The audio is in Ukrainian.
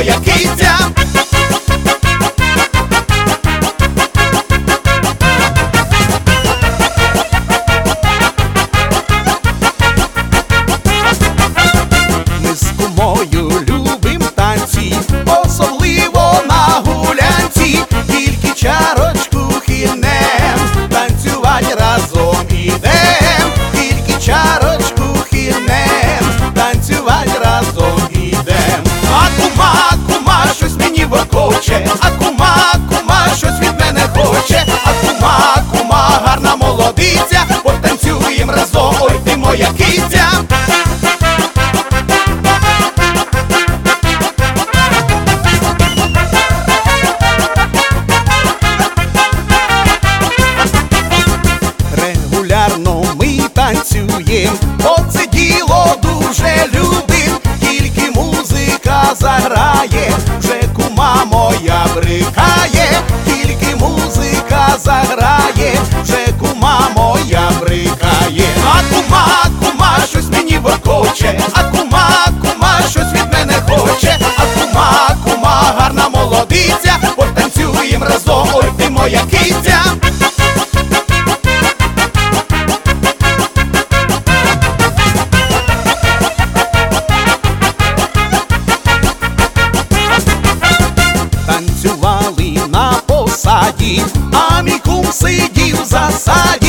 моя киця. Ми з кумою любим танці, особливо на гулянці, тільки чарочку хильнем, танцювать разом ідем, тільки чарочку хильнем, танцювать разом ідем. А кума, кума, щось мені воркоче, а кума, кума, щось від мене хоче, а кума, кума, гарна молодиця, потанцюєм разом, ой ти моя киця. Регулярно ми танцюєм, оце діло дуже любим, тільки музика заграє, вже кума моя брикає, тільки музика заграє, вже кума моя брикає. А кума, кума, щось мені воркоче, а кума, кума, щось від мене хоче, а кума, кума, гарна молодиця, потанцюєм разом, ой ти моя киця. Танцювали на посаді, а мій кум сидів в засаді.